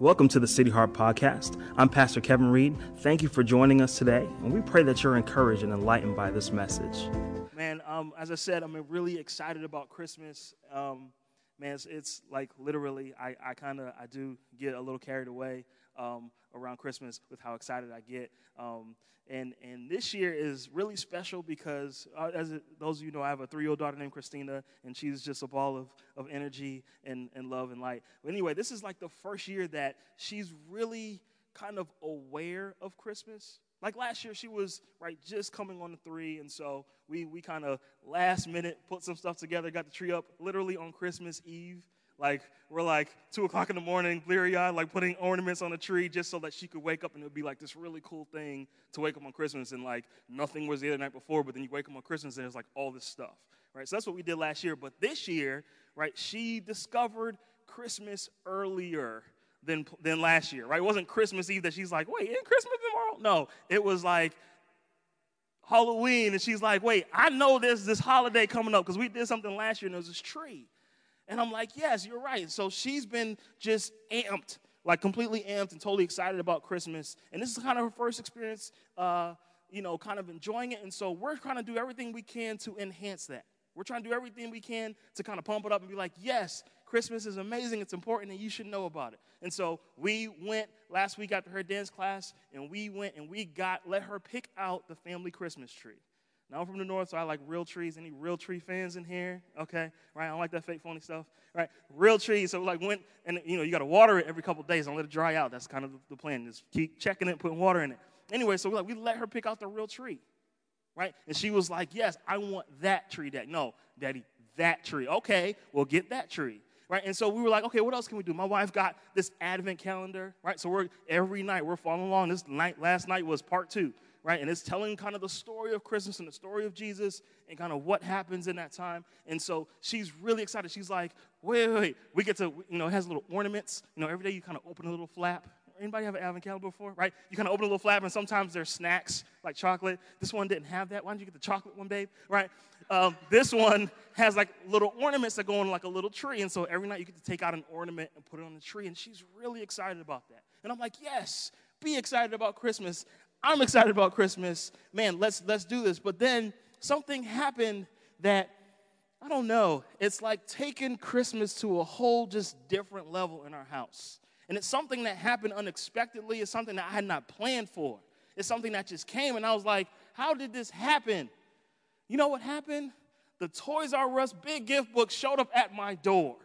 Welcome to the City Heart Podcast. I'm Pastor Kevin Reed. Thank you for joining us today, and we pray that you're encouraged and enlightened by this message. Man, as I said, I'm really excited about Christmas. Man, it's like literally, I do get a little carried away around Christmas with how excited I get. And this year is really special because, those of you know, I have a 3-year-old daughter named Christina, and she's just a ball of energy and love and light. But anyway, this is like the first year that she's really kind of aware of Christmas. Like last year, she was just coming on the 3, and so we kind of last minute put some stuff together, got the tree up literally on Christmas Eve. We're 2 o'clock in the morning, bleary-eyed, putting ornaments on the tree just so that she could wake up and it would be this really cool thing to wake up on Christmas, and nothing was there the night before, but then you wake up on Christmas and there's all this stuff, right? So that's what we did last year. But this year, right, she discovered Christmas earlier than last year, right? It wasn't Christmas Eve that she's like, wait, isn't Christmas tomorrow? No, it was Halloween, and she's like, wait, I know there's this holiday coming up because we did something last year and there was this tree. And I'm like, yes, you're right. So she's been just amped, completely amped and totally excited about Christmas. And this is kind of her first experience, kind of enjoying it. And so we're trying to do everything we can to enhance that. We're trying to do everything we can to kind of pump it up and be like, yes, Christmas is amazing, it's important, and you should know about it. And so we went last week after her dance class, and we went and let her pick out the family Christmas tree. Now, I'm from the north, so I like real trees. Any real tree fans in here? Okay, right? I don't like that fake, phony stuff, right? Real trees. So, went, and, you got to water it every couple of days. Don't let it dry out. That's kind of the plan. Just keep checking it, putting water in it. Anyway, so we let her pick out the real tree, right? And she was like, yes, I want that tree, Dad. No, Daddy, that tree. Okay, we'll get that tree. Right, and so we were like, okay, what else can we do? My wife got this Advent calendar, right? So every night we're following along. Last night was part 2, right? And it's telling kind of the story of Christmas and the story of Jesus and kind of what happens in that time. And so she's really excited. She's like, wait. We get to, it has little ornaments. Every day you kind of open a little flap. Anybody have an Advent calendar before, right? You kind of open a little flap, and sometimes there's snacks like chocolate. This one didn't have that. Why didn't you get the chocolate one, babe? Right? This one has little ornaments that go on a little tree, and so every night you get to take out an ornament and put it on the tree, and she's really excited about that. And I'm like, yes, be excited about Christmas. I'm excited about Christmas. Man, let's do this. But then something happened that, I don't know, it's like taking Christmas to a whole just different level in our house. And it's something that happened unexpectedly. It's something that I had not planned for. It's something that just came, and I was like, how did this happen? You know what happened? The Toys R Us Big Gift Book showed up at my door.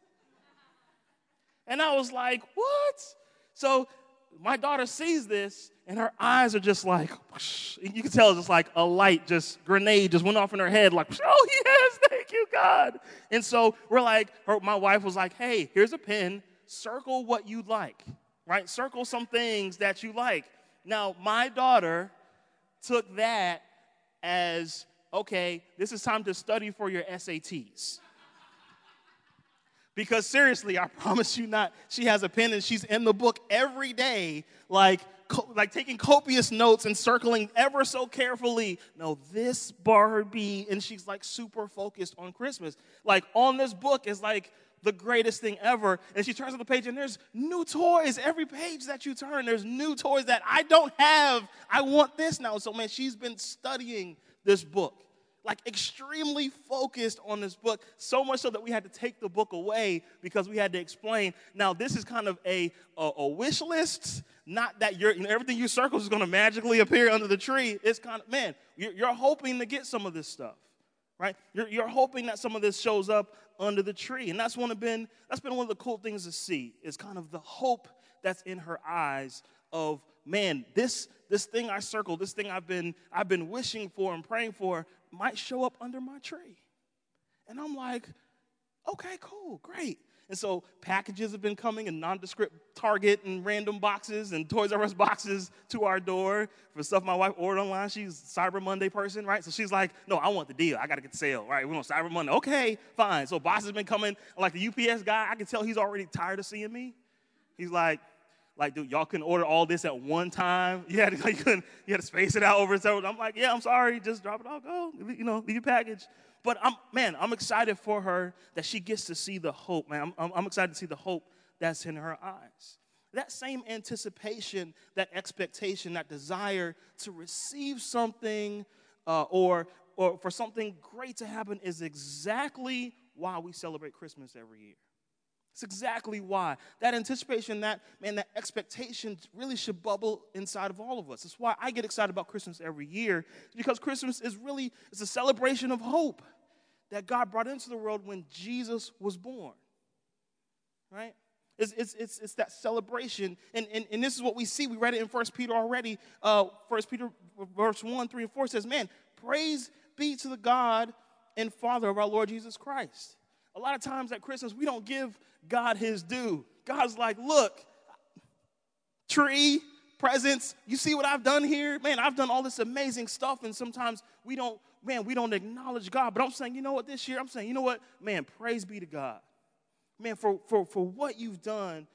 And I was like, what? So my daughter sees this, and her eyes are just whoosh. You can tell it's just a light, grenade just went off in her head, oh, yes, thank you, God. And so we're my wife was like, hey, here's a pen. Circle what you like, right? Circle some things that you like. Now, my daughter took that as, okay, this is time to study for your SATs. Because seriously, I promise you not, she has a pen and she's in the book every day, taking copious notes and circling ever so carefully. No, this Barbie, and she's super focused on Christmas. On this book is the greatest thing ever. And she turns to the page, and there's new toys. Every page that you turn, there's new toys that I don't have. I want this now. So, man, she's been studying this book, extremely focused on this book, so much so that we had to take the book away because we had to explain. Now, this is kind of a wish list, not that everything you circle is going to magically appear under the tree. It's kind of, man, you're hoping to get some of this stuff. Right, you're hoping that some of this shows up under the tree, and that's been one of the cool things to see is kind of the hope that's in her eyes of, man, this thing I circled, this thing I've been wishing for and praying for might show up under my tree, and I'm like, okay, cool, great. And so packages have been coming in nondescript Target and random boxes and Toys R Us boxes to our door for stuff my wife ordered online. She's a Cyber Monday person, right? So she's like, no, I want the deal. I got to get the sale, right? We want Cyber Monday. Okay, fine. So boxes have been coming. The UPS guy, I can tell he's already tired of seeing me. He's like, dude, y'all couldn't order all this at one time. You had to space it out over several. I'm like, yeah, I'm sorry. Just drop it off. Go, leave your package. But I'm excited for her that she gets to see the hope, man. I'm excited to see the hope that's in her eyes. that same anticipation, that expectation, that desire to receive something or for something great to happen is exactly why we celebrate Christmas every year. It's exactly why. That anticipation, that expectation really should bubble inside of all of us. It's why I get excited about Christmas every year, because Christmas it's a celebration of hope that God brought into the world when Jesus was born, right? It's that celebration, and this is what we see. We read it in 1 Peter already. 1 Peter verse 1, 3, and 4 says, man, praise be to the God and Father of our Lord Jesus Christ. A lot of times at Christmas, we don't give God his due. God's like, look, tree, presents, you see what I've done here? Man, I've done all this amazing stuff, and sometimes we don't acknowledge God. But I'm saying, you know what, this year, I'm saying, you know what? Man, praise be to God. Man, for what you've done,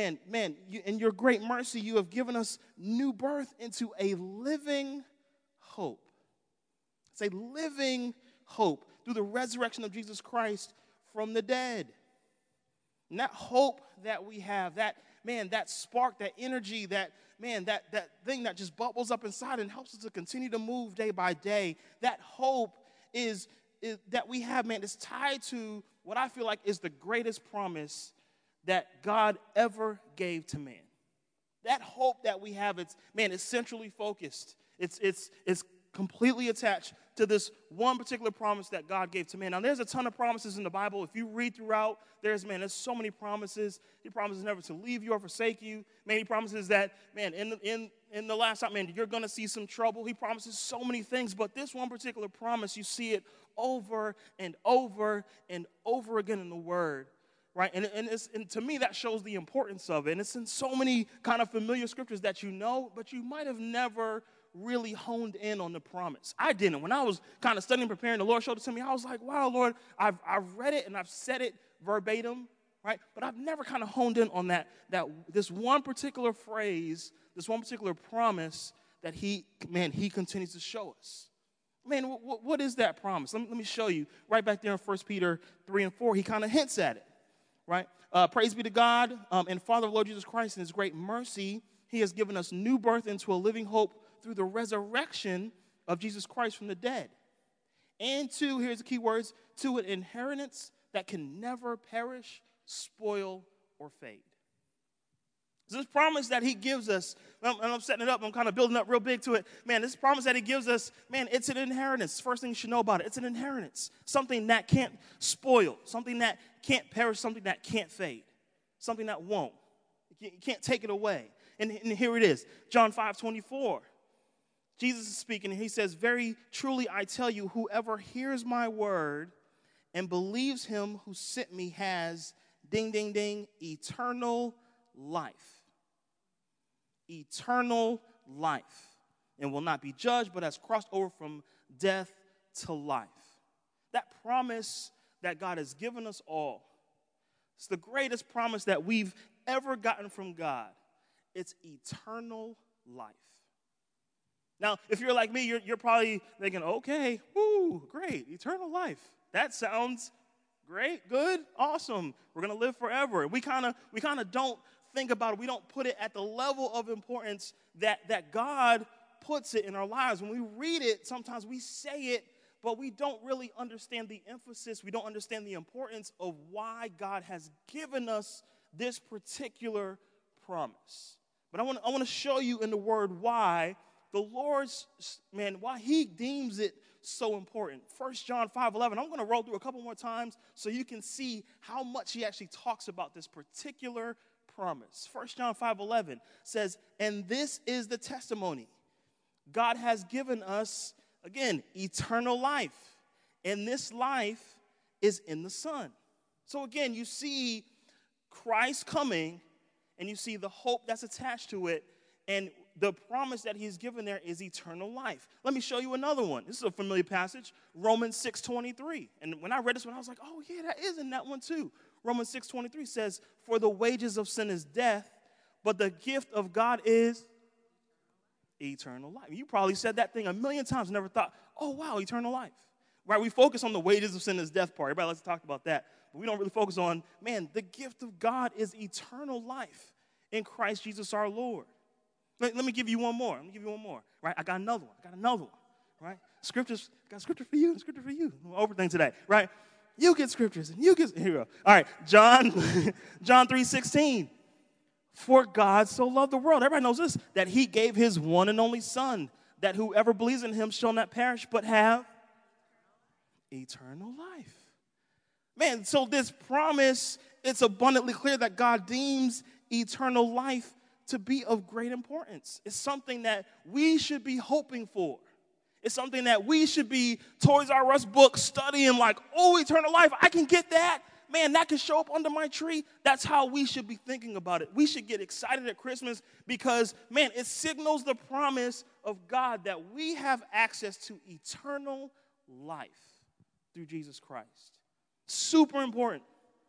in your great mercy, you have given us new birth into a living hope. It's a living hope through the resurrection of Jesus Christ from the dead. And that hope that we have, that spark, that energy, that thing that just bubbles up inside and helps us to continue to move day by day, that hope is that we have, is tied to what I feel like is the greatest promise that God ever gave to man. That hope that we have, it's centrally focused. It's completely attached to this one particular promise that God gave to man. Now, there's a ton of promises in the Bible. If you read throughout, there's so many promises. He promises never to leave you or forsake you. He promises that, in the last time, you're going to see some trouble. He promises so many things, but this one particular promise, you see it over and over and over again in the Word, right? And to me, that shows the importance of it. And it's in so many kind of familiar scriptures that you know, but you might have never really honed in on the promise. I didn't. When I was kind of studying and preparing, the Lord showed it to me. I was like, wow, Lord, I've read it and I've said it verbatim, right? But I've never kind of honed in on that this one particular phrase, this one particular promise that he continues to show us. What is that promise? Let me show you. Right back there in 1 Peter 3 and 4, he kind of hints at it, right? Praise be to God and Father of Lord Jesus Christ, in his great mercy, he has given us new birth into a living hope through the resurrection of Jesus Christ from the dead. And here's the key words, to an inheritance that can never perish, spoil, or fade. This promise that he gives us, and I'm setting it up, I'm kind of building up real big to it. This promise that he gives us, it's an inheritance. First thing you should know about it, it's an inheritance. Something that can't spoil, something that can't perish, something that can't fade, something that won't. You can't take it away. And here it is, John 5:24. Jesus is speaking, and he says, very truly I tell you, whoever hears my word and believes him who sent me has, ding, ding, ding, eternal life. Eternal life. And will not be judged, but has crossed over from death to life. That promise that God has given us all, it's the greatest promise that we've ever gotten from God. It's eternal life. Now, if you're like me, you're probably thinking, okay, woo, great, eternal life. That sounds great, good, awesome. We're going to live forever. We kind of don't think about it. We don't put it at the level of importance that God puts it in our lives. When we read it, sometimes we say it, but we don't really understand the emphasis. We don't understand the importance of why God has given us this particular promise. But I want to show you in the Word why the Lord's, why he deems it so important. 1 John 5:11. I'm going to roll through a couple more times so you can see how much he actually talks about this particular promise. 1 John 5:11 says, and this is the testimony. God has given us, again, eternal life. And this life is in the Son. So again, you see Christ coming, and you see the hope that's attached to it, and the promise that he's given there is eternal life. Let me show you another one. This is a familiar passage, Romans 6:23. And when I read this one, I was like, oh, yeah, that is in that one too. Romans 6:23 says, for the wages of sin is death, but the gift of God is eternal life. You probably said that thing a million times, never thought, oh, wow, eternal life. Right? We focus on the wages of sin is death part. Everybody likes to talk about that. But we don't really focus on, the gift of God is eternal life. in Christ Jesus our Lord. Let me give you one more. Right? I got another one. Right? Scriptures, got scripture for you and scripture for you. Over thing today, right? You get scriptures and you get, here we go. All right, John 3:16. For God so loved the world. Everybody knows this, that he gave his one and only son, that whoever believes in him shall not perish, but have eternal life. Man, so this promise, it's abundantly clear that God deems eternal life to be of great importance. It's something that we should be hoping for. It's something that we should be Toys R Us books studying like, oh, eternal life, I can get that. Man, that can show up under my tree. That's how we should be thinking about it. We should get excited at Christmas because, man, it signals the promise of God that we have access to eternal life through Jesus Christ. Super important.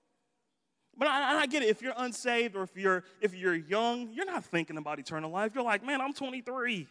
But I get it. If you're unsaved or if you're young, you're not thinking about eternal life. You're like, man, I'm 23.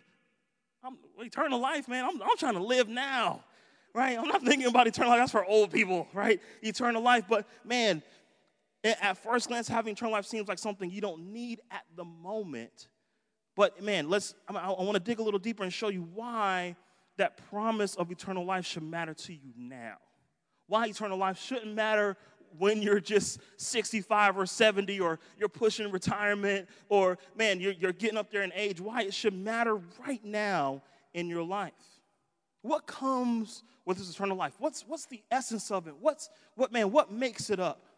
Eternal life, man, I'm trying to live now. Right? I'm not thinking about eternal life. That's for old people, right? Eternal life. But, man, at first glance, having eternal life seems like something you don't need at the moment. But, man, I want to dig a little deeper and show you why that promise of eternal life should matter to you now. Why eternal life shouldn't matter when you're just 65 or 70 or you're pushing retirement or, man, you're getting up there in age. Why it should matter right now in your life. What comes with this eternal life? What's the essence of it? What makes it up?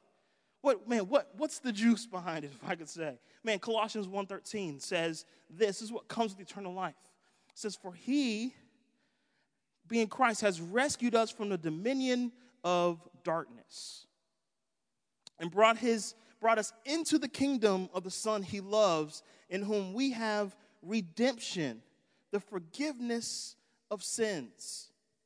What's the juice behind it, if I could say? Man, Colossians 1:13 says this is what comes with eternal life. It says, for he, being Christ, has rescued us from the dominion of darkness and brought us into the kingdom of the Son he loves, in whom we have redemption, the forgiveness of sins.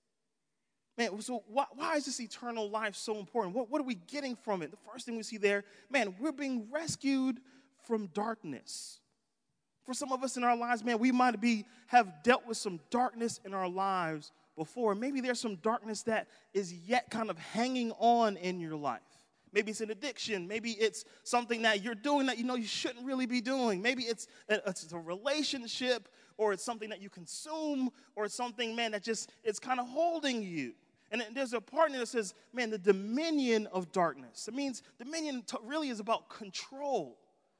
Man, so why is this eternal life so important? What are we getting from it? The first thing we see there, man, we're being rescued from darkness. For some of us in our lives, man, we might have dealt with some darkness in our lives before. Maybe there's some darkness that is yet kind of hanging on in your life. Maybe it's an addiction. Maybe it's something that you're doing that you know you shouldn't really be doing. Maybe it's a relationship, or it's something that you consume, or it's something, man, that just it's kind of holding you. And there's a part in there that says, man, the dominion of darkness. It means dominion really is about control.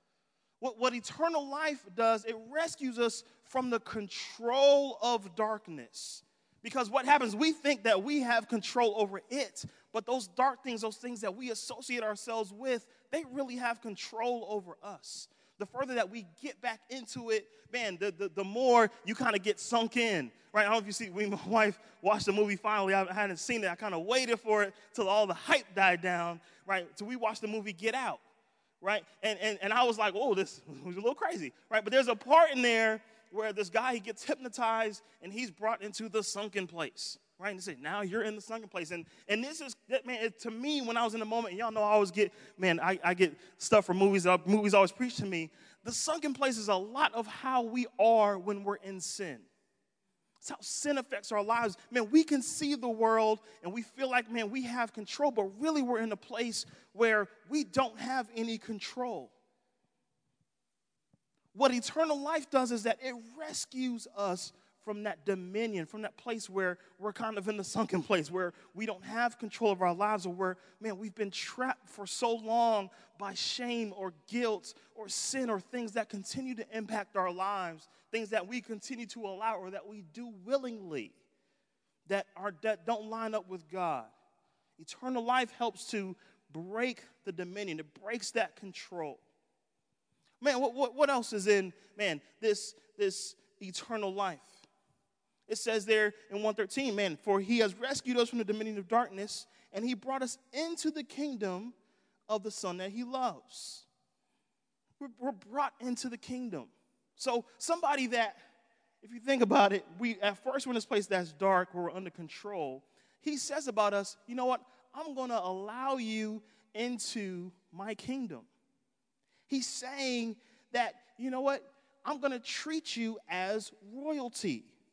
What eternal life does, it rescues us from the control of darkness. Because what happens, we think that we have control over it, but those dark things, those things that we associate ourselves with, they really have control over us. The further that we get back into it, man, the more you kind of get sunk in, right? I don't know if you see, my wife watched the movie finally. I hadn't seen it. I kind of waited for it till all the hype died down, right? So we watched the movie Get Out, right? And I was like, oh, this was a little crazy, right? But there's a part in there where this guy, he gets hypnotized and he's brought into the sunken place, right? And they say, now you're in the sunken place. And this is, man, to me, when I was in the moment, and y'all know I always get, man, I get stuff from movies. Movies always preach to me. The sunken place is a lot of how we are when we're in sin. It's how sin affects our lives. Man, we can see the world and we feel like, man, we have control, but really we're in a place where we don't have any control. What eternal life does is that it rescues us from that dominion, from that place where we're kind of in the sunken place, where we don't have control of our lives, or where, man, we've been trapped for so long by shame or guilt or sin or things that continue to impact our lives, things that we continue to allow or that we do willingly that don't line up with God. Eternal life helps to break the dominion. It breaks that control. Man, what else is in, man, this eternal life? It says there in 1:13, man, for he has rescued us from the dominion of darkness, and he brought us into the kingdom of the Son that he loves. We're brought into the kingdom. So somebody that, if you think about it, we at first we're in this place that's dark, where we're under control. He says about us, you know what? I'm going to allow you into my kingdom. He's saying that, you know what? I'm going to treat you as royalty.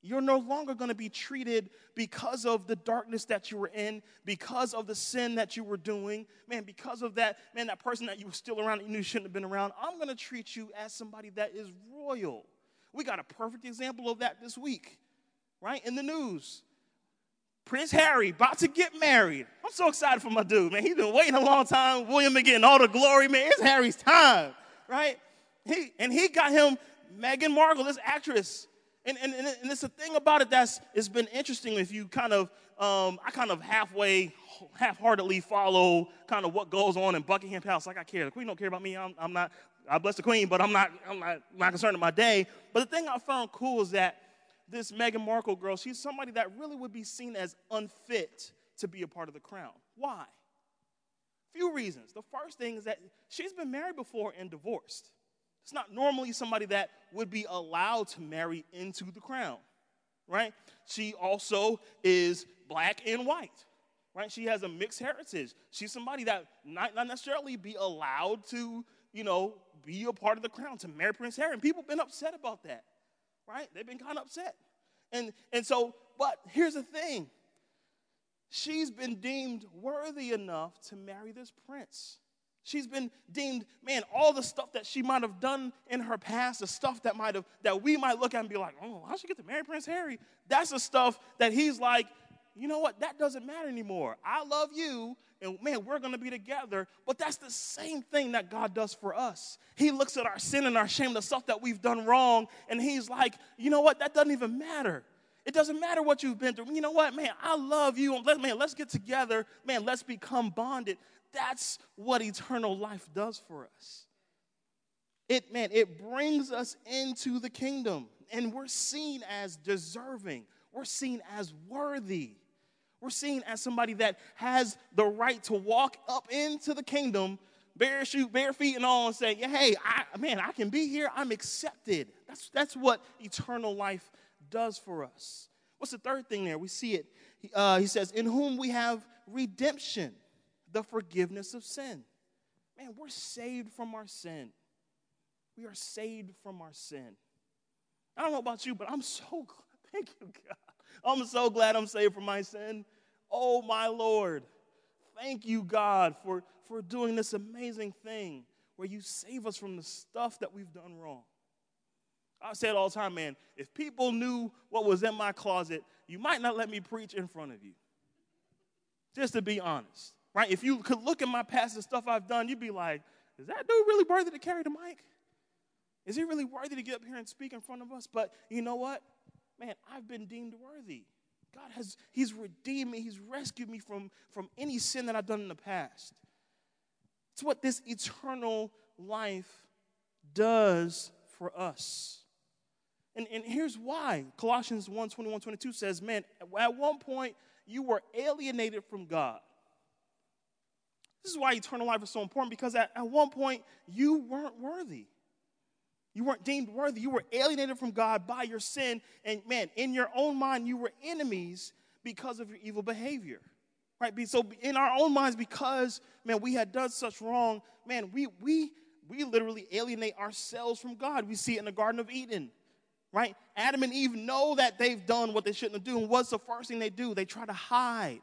You're no longer going to be treated because of the darkness that you were in, because of the sin that you were doing. Man, because of that, man, that person that you were still around that you knew you shouldn't have been around. I'm going to treat you as somebody that is royal. We got a perfect example of that this week, right, in the news. Prince Harry about to get married. I'm so excited for my dude, man. He's been waiting a long time. William been getting all the glory, man. It's Harry's time, right? He got him Meghan Markle, this actress. And it's a thing about it it's been interesting if you kind of, I kind of half-heartedly follow kind of what goes on in Buckingham Palace. Like I care. The Queen don't care about me. I'm not, I bless the Queen, but I'm not concerned with my day. But the thing I found cool is that this Meghan Markle girl, she's somebody that really would be seen as unfit to be a part of the crown. Why? Few reasons. The first thing is that she's been married before and divorced. It's not normally somebody that would be allowed to marry into the crown, right? She also is black and white, right? She has a mixed heritage. She's somebody that not necessarily be allowed to, be a part of the crown, to marry Prince Harry. And people have been upset about that, right? They've been kind of upset. And so, but here's the thing. She's been deemed worthy enough to marry this prince. She's been deemed, man, all the stuff that she might have done in her past, the stuff that we might look at and be like, oh, how'd she get to marry Prince Harry? That's the stuff that he's like, you know what, that doesn't matter anymore. I love you, and man, we're going to be together. But that's the same thing that God does for us. He looks at our sin and our shame, the stuff that we've done wrong, and he's like, you know what, that doesn't even matter. It doesn't matter what you've been through. You know what, man, I love you. Let's get together. Man, let's become bonded. That's what eternal life does for us. It brings us into the kingdom, and we're seen as deserving. We're seen as worthy. We're seen as somebody that has the right to walk up into the kingdom, bare feet and all, and say, yeah, hey, I can be here. I'm accepted. That's what eternal life does for us. What's the third thing there? We see it. He says, in whom we have redemption, the forgiveness of sin. Man, we're saved from our sin. We are saved from our sin. I don't know about you, but I'm so glad. Thank you, God. I'm so glad I'm saved from my sin. Oh, my Lord. Thank you, God, for doing this amazing thing where you save us from the stuff that we've done wrong. I say it all the time, man. If people knew what was in my closet, you might not let me preach in front of you. Just to be honest, right? If you could look at my past and stuff I've done, you'd be like, is that dude really worthy to carry the mic? Is he really worthy to get up here and speak in front of us? But you know what? Man, I've been deemed worthy. He's redeemed me. He's rescued me from any sin that I've done in the past. It's what this eternal life does for us. And here's why. Colossians 1:21-22 says, man, at one point you were alienated from God. This is why eternal life is so important, because at one point you weren't worthy. You weren't deemed worthy. You were alienated from God by your sin. And, man, in your own mind, you were enemies because of your evil behavior. Right? So in our own minds, because, man, we had done such wrong, man, we literally alienate ourselves from God. We see it in the Garden of Eden. Right? Adam and Eve know that they've done what they shouldn't have done. What's the first thing they do? They try to hide.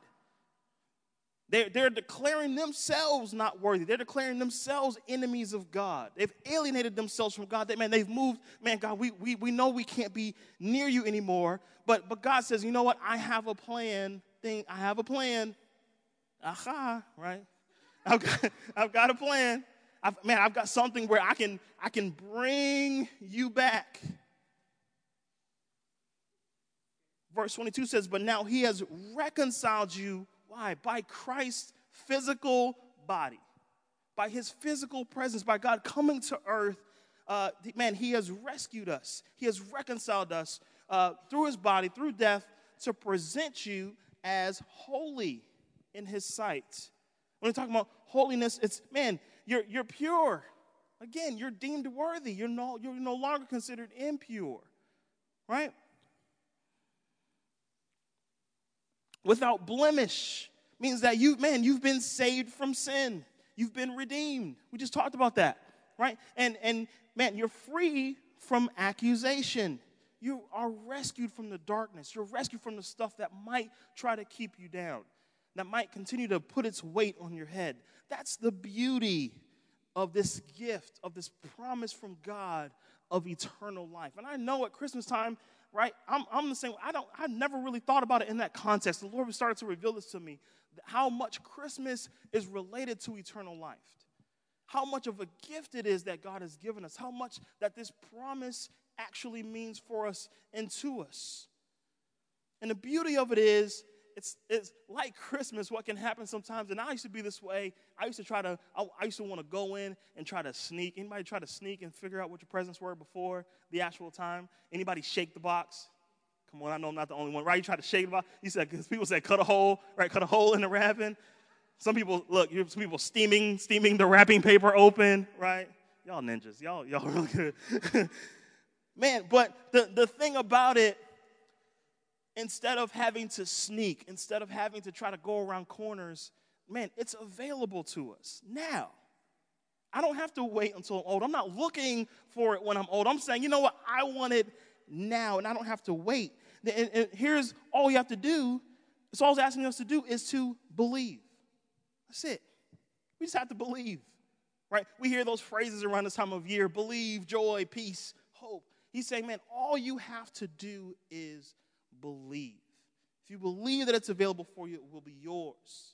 They're declaring themselves not worthy. They're declaring themselves enemies of God. They've alienated themselves from God. They've moved, man, God, we know we can't be near you anymore. But God says, you know what? I have a plan. I have a plan. Aha, right? I've got a plan. I've got something where I can bring you back. Verse 22 says, but now he has reconciled you. Why? By Christ's physical body, by his physical presence, by God coming to earth. Man, he has rescued us. He has reconciled us through his body, through death, to present you as holy in his sight. When we're talking about holiness, it's, man, you're pure. Again, you're deemed worthy. You're no longer considered impure, right? Without blemish means that you've been saved from sin. You've been redeemed. We just talked about that, right? And man, you're free from accusation. You are rescued from the darkness. You're rescued from the stuff that might try to keep you down, that might continue to put its weight on your head. That's the beauty of this gift, of this promise from God of eternal life. And I know at Christmas time, right, I'm the same. I never really thought about it in that context. The Lord started to reveal this to me, how much Christmas is related to eternal life. How much of a gift it is that God has given us. How much that this promise actually means for us and to us. And the beauty of it is, it's like Christmas, what can happen sometimes, and I used to be this way. I used to want to go in and try to sneak. Anybody try to sneak and figure out what your presents were before the actual time? Anybody shake the box? Come on, I know I'm not the only one, right? You try to shake the box. You said, because people say cut a hole, right? Cut a hole in the wrapping. Some people steaming the wrapping paper open, right? Y'all ninjas, y'all real good. Man, but the thing about it, instead of having to sneak, instead of having to try to go around corners, man, it's available to us now. I don't have to wait until I'm old. I'm not looking for it when I'm old. I'm saying, you know what? I want it now, and I don't have to wait. And here's all you have to do. It's all it's asking us to do is to believe. That's it. We just have to believe, right? We hear those phrases around this time of year: believe, joy, peace, hope. He's saying, man, all you have to do is believe. If you believe that it's available for you, it will be yours.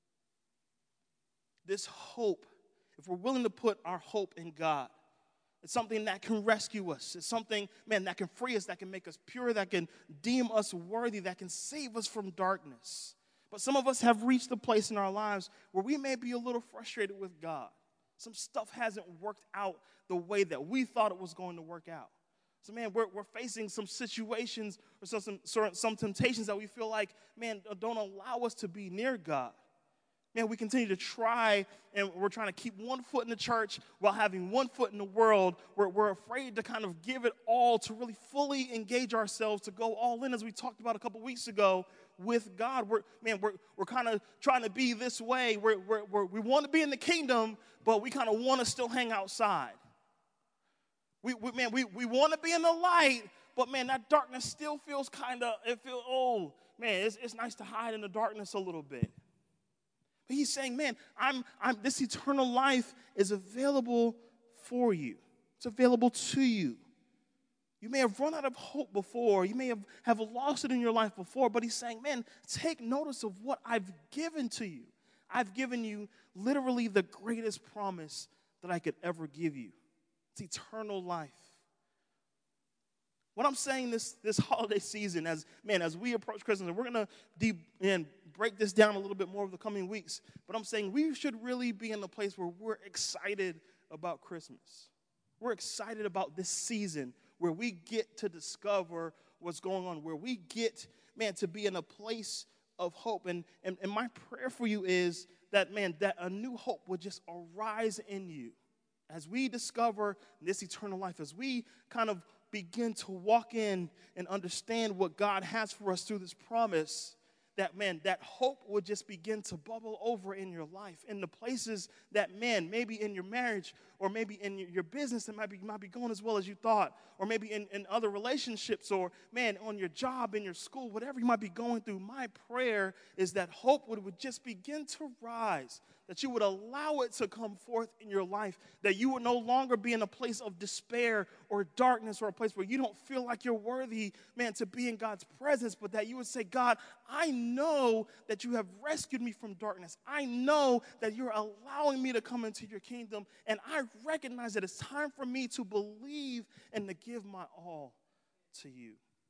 This hope, if we're willing to put our hope in God, it's something that can rescue us. It's something, man, that can free us, that can make us pure, that can deem us worthy, that can save us from darkness. But some of us have reached the place in our lives where we may be a little frustrated with God. Some stuff hasn't worked out the way that we thought it was going to work out. So, man, we're facing some situations or some temptations that we feel like, man, don't allow us to be near God. Man, we continue to try, and we're trying to keep one foot in the church while having one foot in the world. We're afraid to kind of give it all, to really fully engage ourselves, to go all in, as we talked about a couple weeks ago, with God. We're kind of trying to be this way. We want to be in the kingdom, but we kind of want to still hang outside. We want to be in the light, but, man, that darkness still feels it's nice to hide in the darkness a little bit. But he's saying, man, this eternal life is available for you. It's available to you. You may have run out of hope before. You may have lost it in your life before. But he's saying, man, take notice of what I've given to you. I've given you literally the greatest promise that I could ever give you. It's eternal life. What I'm saying this holiday season, as we approach Christmas, and we're going to break this down a little bit more over the coming weeks, but I'm saying we should really be in a place where we're excited about Christmas. We're excited about this season where we get to discover what's going on, where we get, man, to be in a place of hope. And my prayer for you is that, man, that a new hope would just arise in you as we discover this eternal life, as we kind of begin to walk in and understand what God has for us through this promise, that, man, that hope would just begin to bubble over in your life, in the places that, man, maybe in your marriage or maybe in your business that might be going as well as you thought, or maybe in other relationships, or, man, on your job, in your school, whatever you might be going through. My prayer is that hope would just begin to rise, that you would allow it to come forth in your life, that you would no longer be in a place of despair or darkness, or a place where you don't feel like you're worthy, man, to be in God's presence, but that you would say, God, I know that you have rescued me from darkness. I know that you're allowing me to come into your kingdom, and I recognize that it's time for me to believe and to give my all to you.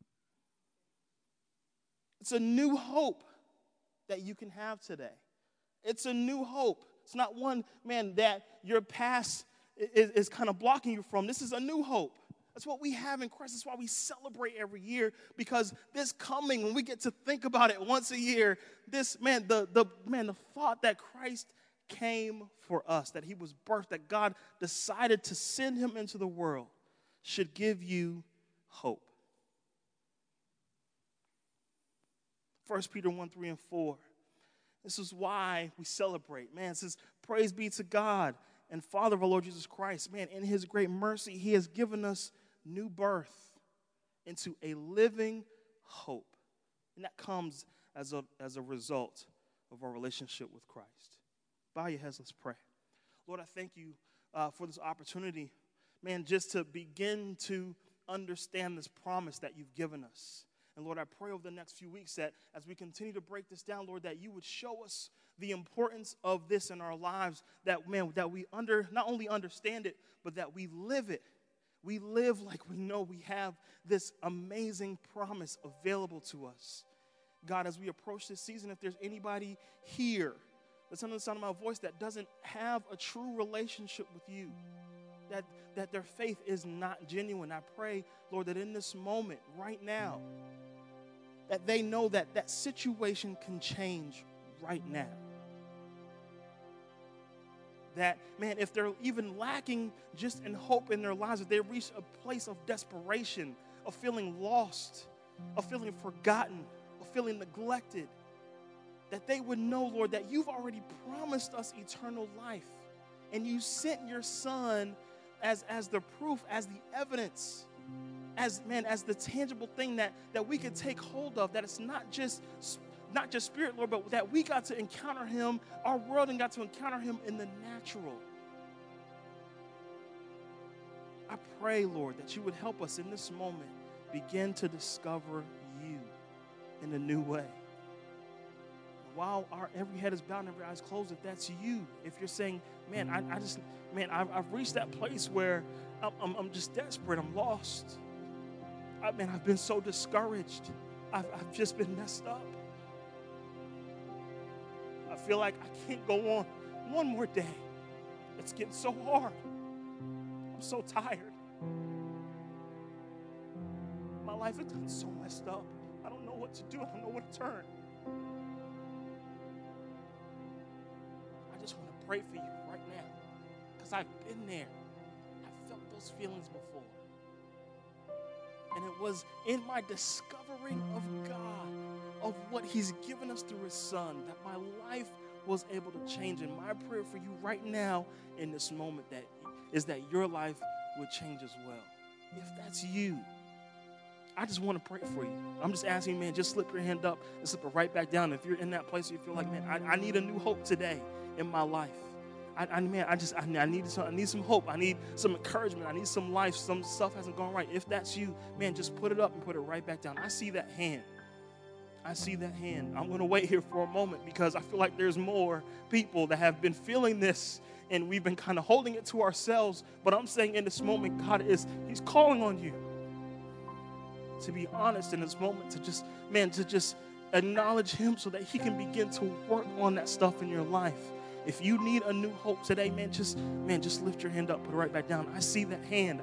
It's a new hope that you can have today. It's a new hope. It's not one, man, that your past is kind of blocking you from. This is a new hope. That's what we have in Christ. That's why we celebrate every year, because this coming, when we get to think about it once a year, this, man, the thought that Christ came for us, that he was birthed, that God decided to send him into the world, should give you hope. 1 Peter 1, 3, and 4. This is why we celebrate. Man, it says, praise be to God and Father of our Lord Jesus Christ. Man, in his great mercy, he has given us new birth into a living hope. And that comes as a result of our relationship with Christ. Bow your heads, let's pray. Lord, I thank you for this opportunity, man, just to begin to understand this promise that you've given us. And Lord, I pray over the next few weeks that as we continue to break this down, Lord, that you would show us the importance of this in our lives, that, man, that we not only understand it, but that we live it. We live like we know we have this amazing promise available to us. God, as we approach this season, if there's anybody here that's under the sound of my voice that doesn't have a true relationship with you, that their faith is not genuine, I pray, Lord, that in this moment, right now, that they know that that situation can change right now. That, man, if they're even lacking just in hope in their lives, if they reach a place of desperation, of feeling lost, of feeling forgotten, of feeling neglected, that they would know, Lord, that you've already promised us eternal life. And you sent your Son as the proof, as the evidence, as the tangible thing that we could take hold of, that it's not just spirit, Lord, but that we got to encounter him, our world, and got to encounter him in the natural. I pray, Lord, that you would help us in this moment begin to discover you in a new way. While every head is bowed and every eye is closed, if that's you, if you're saying, man, I've reached that place where I'm just desperate, I'm lost. I've been so discouraged. I've just been messed up. I feel like I can't go on one more day. It's getting so hard. I'm so tired. My life has gotten so messed up. I don't know what to do. I don't know where to turn. I just want to pray for you right now, because I've been there. I've felt those feelings before. And it was in my discovering of God, of what he's given us through his Son, that my life was able to change. And my prayer for you right now in this moment is that your life would change as well. If that's you, I just want to pray for you. I'm just asking, man, just slip your hand up and slip it right back down. If you're in that place where you feel like, man, I need a new hope today in my life. I need some hope. I need some encouragement. I need some life. Some stuff hasn't gone right. If that's you, man, just put it up and put it right back down. I see that hand. I'm going to wait here for a moment, because I feel like there's more people that have been feeling this, and we've been kind of holding it to ourselves. But I'm saying in this moment, he's calling on you to be honest in this moment, to just acknowledge him so that he can begin to work on that stuff in your life. If you need a new hope today, just lift your hand up, put it right back down. I see that hand.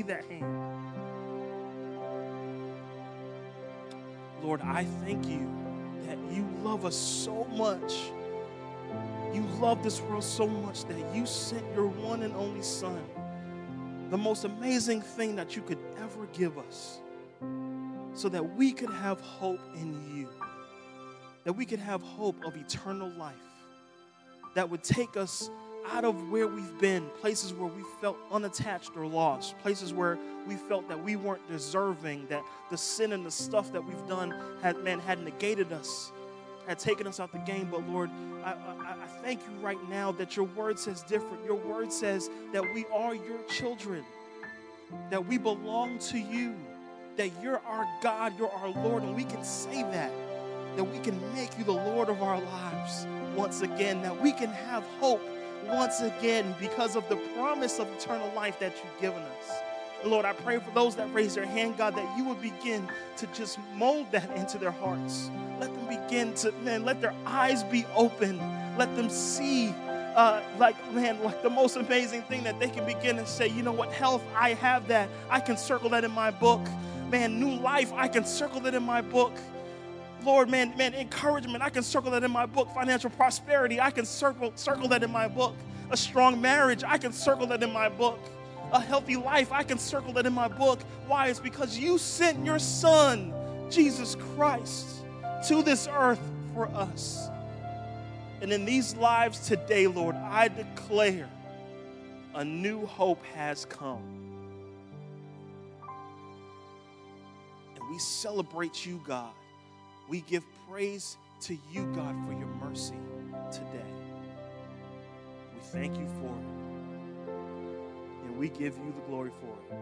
Lord, I thank you that you love us so much. You love this world so much that you sent your one and only Son, the most amazing thing that you could ever give us, so that we could have hope in you, that we could have hope of eternal life, that would take us out of where we've been, places where we felt unattached or lost, places where we felt that we weren't deserving, that the sin and the stuff that we've done had negated us, had taken us out the game. But Lord, I thank you right now that your word says different. Your word says that we are your children, that we belong to you, that you're our God, you're our Lord, and we can say that we can make you the Lord of our lives once again, that we can have hope once again because of the promise of eternal life that you've given us. And Lord, I pray for those that raise their hand, God, that you would begin to just mold that into their hearts. Let them begin to, let their eyes be opened. Let them see like the most amazing thing, that they can begin to say, you know what, health, I have that. I can circle that in my book. New life, I can circle that in my book. Lord, encouragement, I can circle that in my book. Financial prosperity, I can circle that in my book. A strong marriage, I can circle that in my book. A healthy life, I can circle that in my book. Why? It's because you sent your Son, Jesus Christ, to this earth for us. And in these lives today, Lord, I declare a new hope has come. We celebrate you, God. We give praise to you, God, for your mercy today. We thank you for it. And we give you the glory for it.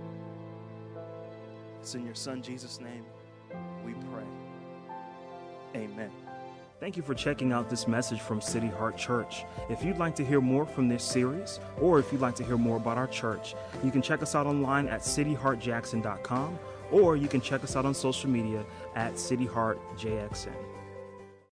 It's in your Son, Jesus' name, we pray. Amen. Thank you for checking out this message from City Heart Church. If you'd like to hear more from this series, or if you'd like to hear more about our church, you can check us out online at cityheartjackson.com, or you can check us out on social media at cityheartjxn.